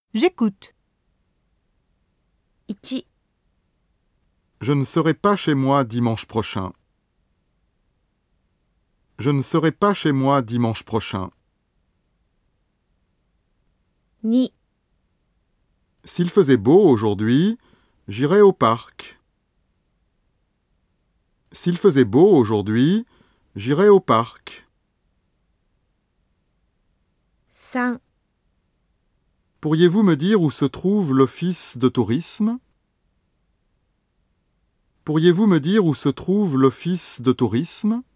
J'écoute. 1、 Je ne serai pas chez moi dimanche prochain. Je ne serai pas chez moi dimanche prochain. 2、 S'il faisait beau aujourd'hui, j'irai au parc. S'il faisait beau aujourd'hui, j'irai au parc. 3、 Pourriez-vous me dire où se trouve l'office de tourisme? Pourriez-vous me dire où se trouve l'office de tourisme?